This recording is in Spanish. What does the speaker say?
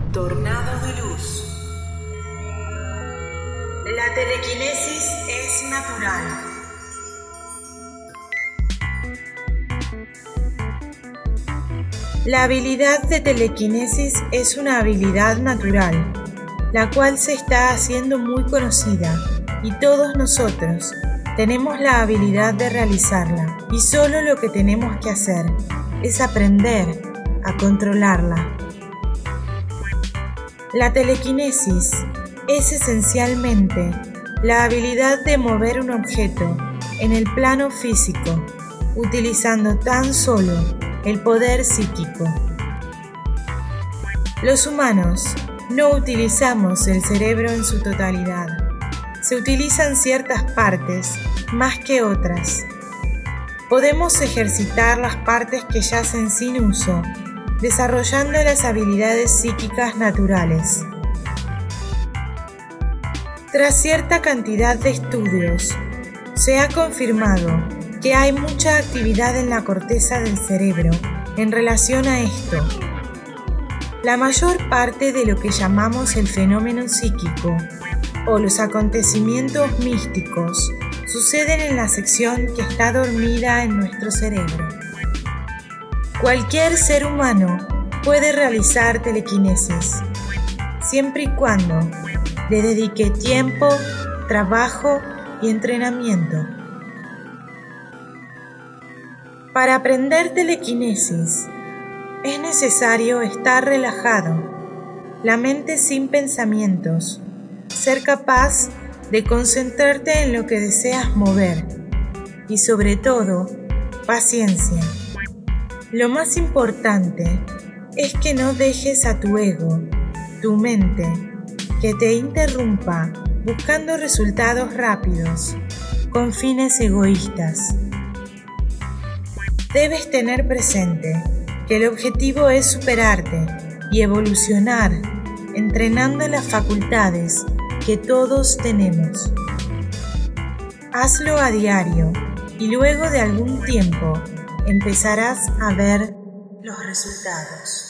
Tornado de luz. La telequinesis es natural. La habilidad de telequinesis es una habilidad natural, la cual se está haciendo muy conocida y todos nosotros tenemos la habilidad de realizarla y solo lo que tenemos que hacer es aprender a controlarla. La telequinesis es esencialmente la habilidad de mover un objeto en el plano físico utilizando tan solo el poder psíquico. Los humanos no utilizamos el cerebro en su totalidad. Se utilizan ciertas partes más que otras. Podemos ejercitar las partes que yacen sin uso, desarrollando las habilidades psíquicas naturales. Tras cierta cantidad de estudios, se ha confirmado que hay mucha actividad en la corteza del cerebro en relación a esto. La mayor parte de lo que llamamos el fenómeno psíquico o los acontecimientos místicos suceden en la sección que está dormida en nuestro cerebro. Cualquier ser humano puede realizar telequinesis, siempre y cuando le dedique tiempo, trabajo y entrenamiento. Para aprender telequinesis, es necesario estar relajado, la mente sin pensamientos, ser capaz de concentrarte en lo que deseas mover y, sobre todo, paciencia. Lo más importante es que no dejes a tu ego, tu mente, que te interrumpa buscando resultados rápidos, con fines egoístas. Debes tener presente que el objetivo es superarte y evolucionar, entrenando las facultades que todos tenemos. Hazlo a diario y luego de algún tiempo empezarás a ver los resultados.